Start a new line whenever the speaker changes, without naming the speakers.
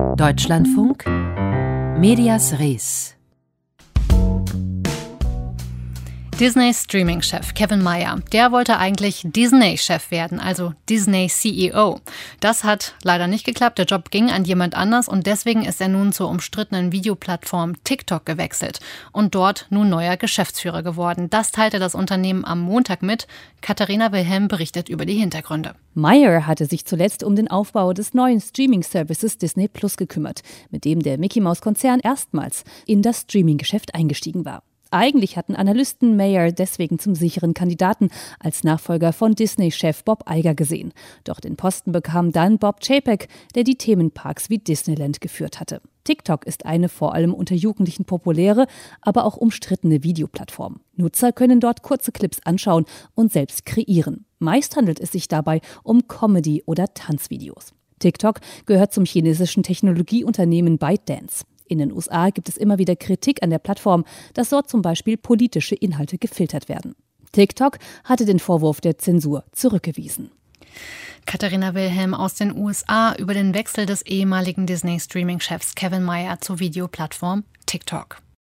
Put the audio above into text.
Deutschlandfunk Medias Res.
Disneys Streaming-Chef Kevin Mayer, der wollte eigentlich Disney-Chef werden, also Disney-CEO. Das hat leider nicht geklappt, der Job ging an jemand anders und deswegen ist er nun zur umstrittenen Videoplattform TikTok gewechselt und dort nun neuer Geschäftsführer geworden. Das teilte das Unternehmen am Montag mit. Katharina Wilhelm berichtet über die Hintergründe.
Mayer hatte sich zuletzt um den Aufbau des neuen Streaming-Services Disney Plus gekümmert, mit dem der Mickey-Maus-Konzern erstmals in das Streaming-Geschäft eingestiegen war. Eigentlich hatten Analysten Mayer deswegen zum sicheren Kandidaten als Nachfolger von Disney-Chef Bob Iger gesehen. Doch den Posten bekam dann Bob Chapek, der die Themenparks wie Disneyland geführt hatte. TikTok ist eine vor allem unter Jugendlichen populäre, aber auch umstrittene Videoplattform. Nutzer können dort kurze Clips anschauen und selbst kreieren. Meist handelt es sich dabei um Comedy- oder Tanzvideos. TikTok gehört zum chinesischen Technologieunternehmen ByteDance. In den USA gibt es immer wieder Kritik an der Plattform, dass dort zum Beispiel politische Inhalte gefiltert werden. TikTok hatte den Vorwurf der Zensur zurückgewiesen.
Katharina Wilhelm aus den USA über den Wechsel des ehemaligen Disney-Streaming-Chefs Kevin Mayer zur Videoplattform TikTok.